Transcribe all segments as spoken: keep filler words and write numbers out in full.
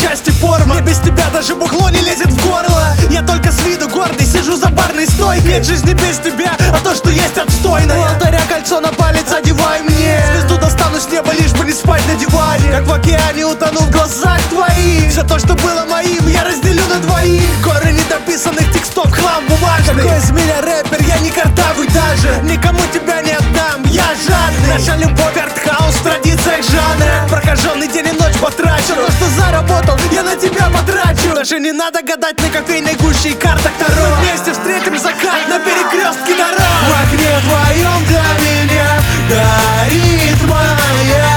части форма. Мне без тебя даже бухло не лезет в горло. Я только с виду гордый сижу за барной стойкой. Нет жизни без тебя, а то, что есть, отстойное. У алтаря кольцо на палец одевай мне. Звезду достану с неба, лишь бы не спать на диване. Как в океане утону в глазах твоих. Все то, что было моим, я разделю на двоих. Горы недописанных текстов, хлам бумажный. Какой из меня рэпер, я не картавый даже. Никому тебя не отдам, я жадный. Наша любовь артхаус в традициях жанра. Прокаженный день и ночь потрачу. То, что заработал, я на тебя потрачу. Даже не надо гадать на кофейной гуще и картах Таро. Мы вместе встретим закат на перекрестке дорог. В окне твоем для меня горит моя.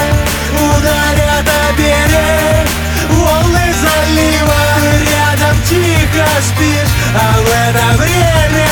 Ударят о берег волны залива. Рядом тихо спишь, а в это время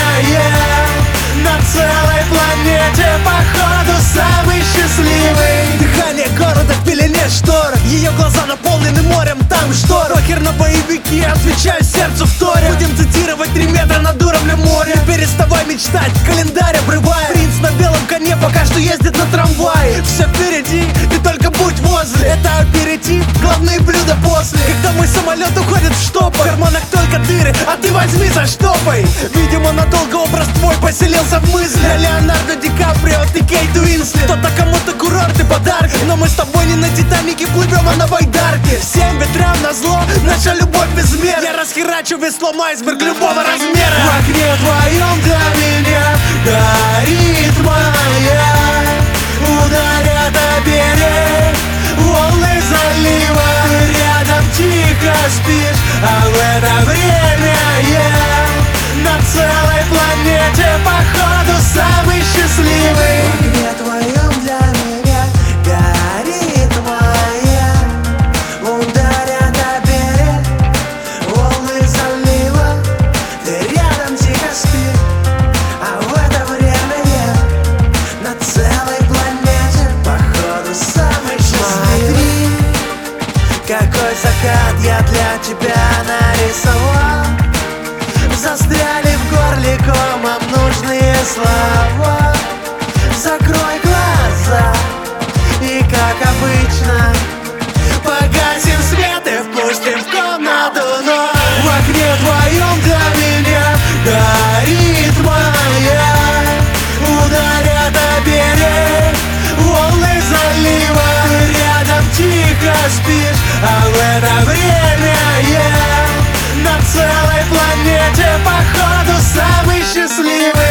я на целой планете походу самый счастливый. Дыхание города в пелене штор. Ее глаза наполнены морем, там штор. Похер на боевики, отвечаю сердцу вторя. Будем цитировать три метра над уровнем моря. Не переставай мечтать, календарь обрывай. Принц на белом коне пока что ездит на трамвае. Все впереди, ты только будь возле. Это аперитив, главные блюда после. Когда мой самолет уходит в штопор, в карманах только дыры, а ты возьми заштопай. Видимо, надолго образ твой поселился в мысли. Леонардо Ди Каприо, ты Кейт Уинслет. Кто-то кому-то курорт и подарки, но мы с тобой не на Титанике плывем, а на байдарке. Всем ветрам назло, наша любовь без мер. Я расхерачу веслом айсберг любого размера. В окне твоем для меня горит моя. Ударят о берег волны залива. Рядом тихо спишь, а в это время я на целой планете походу самый счастливый. В окне твоем для меня горит моя. Ударят о берег волны залива. Ты рядом тихо спишь, а в это время я на целой планете походу самый счастливый. Смотри, какой закат я для тебя нарисовал. Застряли в горле комом нужные слова. Закрой глаза и, как обычно, погасим свет и впустим в комнату ночь. В окне твоем для меня горит моя. Ударят о берег волны залива. Рядом тихо спишь, а в это время я на целой планете походу самый счастливый.